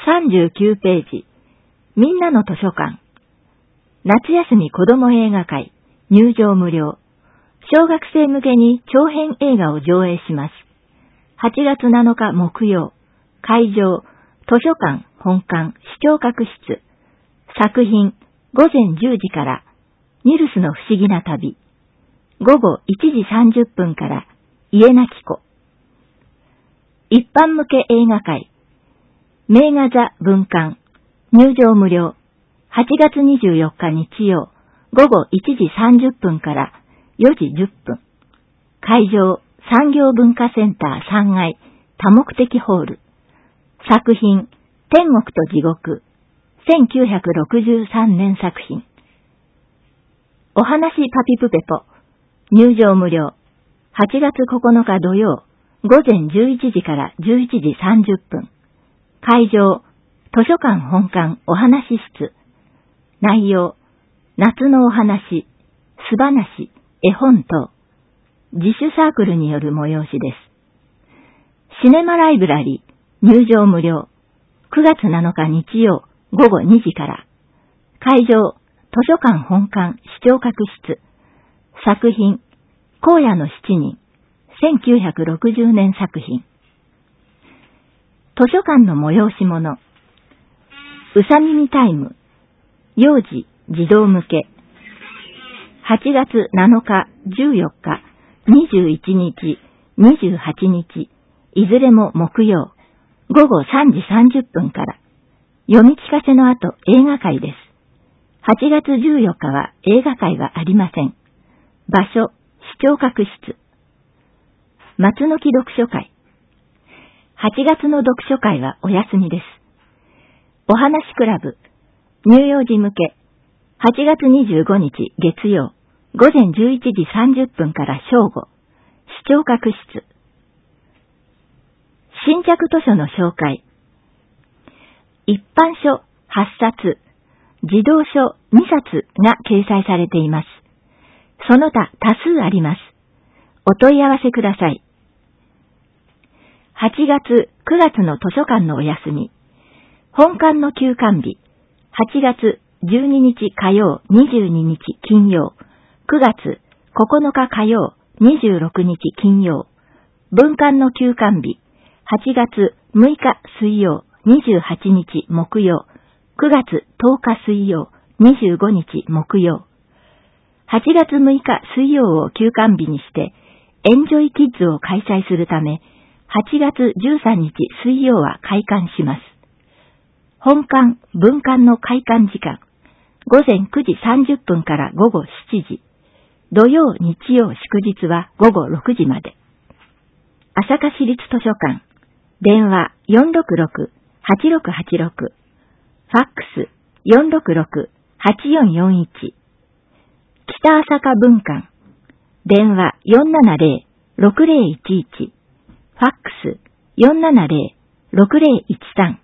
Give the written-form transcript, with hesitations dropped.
39ページ。みんなの図書館。夏休み子供映画会。入場無料。小学生向けに長編映画を上映します。8月7日木曜。会場、図書館本館視聴覚室。作品、午前10時から、ニルスの不思議な旅。午後1時30分から、家なき子。一般向け映画会。名画座文館。入場無料。8月24日日曜。午後1時30分から4時10分。会場、産業文化センター3階、多目的ホール。作品、天国と地獄。1963年作品。お話パピプペポ。入場無料。8月9日土曜。午前11時から11時30分。会場、図書館本館お話室。内容、夏のお話、素話、絵本等。自主サークルによる催しです。シネマライブラリー、入場無料。9月7日日曜、午後2時から。会場、図書館本館視聴覚室。作品、荒野の7人。1960年作品。図書館の催し物。うさ耳タイム。幼児、児童向け。8月7日、14日、21日、28日、いずれも木曜、午後3時30分から。読み聞かせの後、映画会です。8月14日は映画会はありません。場所、視聴覚室。松の木読書会。8月の読書会はお休みです。お話クラブ。乳幼児向け。8月25日月曜。午前11時30分から正午。視聴覚室。新着図書の紹介。一般書8冊、児童書2冊が掲載されています。その他多数あります。お問い合わせください。8月、9月の図書館のお休み。本館の休館日。8月12日火曜、22日金曜。9月9日火曜、26日金曜。文館の休館日。8月6日水曜、28日木曜。9月10日水曜、25日木曜。8月6日水曜を休館日にして、エンジョイキッズを開催するため、8月13日水曜は開館します。本館、文館の開館時間。午前9時30分から午後7時。土曜、日曜、祝日は午後6時まで。朝霞市立図書館。電話466-8686。ファックス466-8441。北朝霞文館。電話470-6011。ファックス470-6013。